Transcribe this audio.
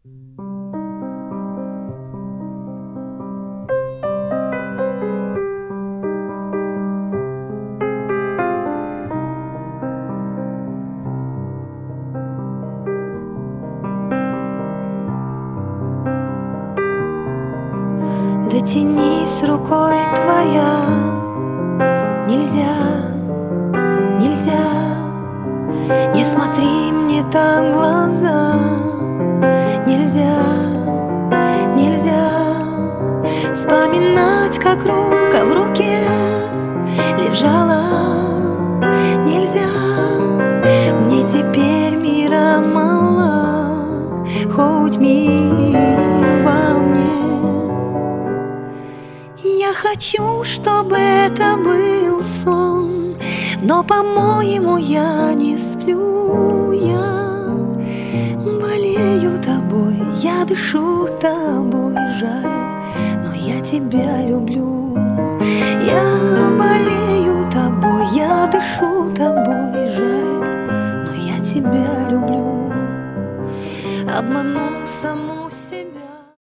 Дотянись рукой твоя, нельзя, нельзя. Не смотри мне так в глаза, нельзя, нельзя. Вспоминать, как рука в руке лежала, нельзя. Мне теперь мира мало, хоть мир во мне. Я хочу, чтобы это был сон, но, по-моему, я не сплю. Я болею тобой, я дышу тобой, жаль, но я тебя люблю. Я болею тобой, я дышу тобой, жаль, но я тебя люблю. Обману саму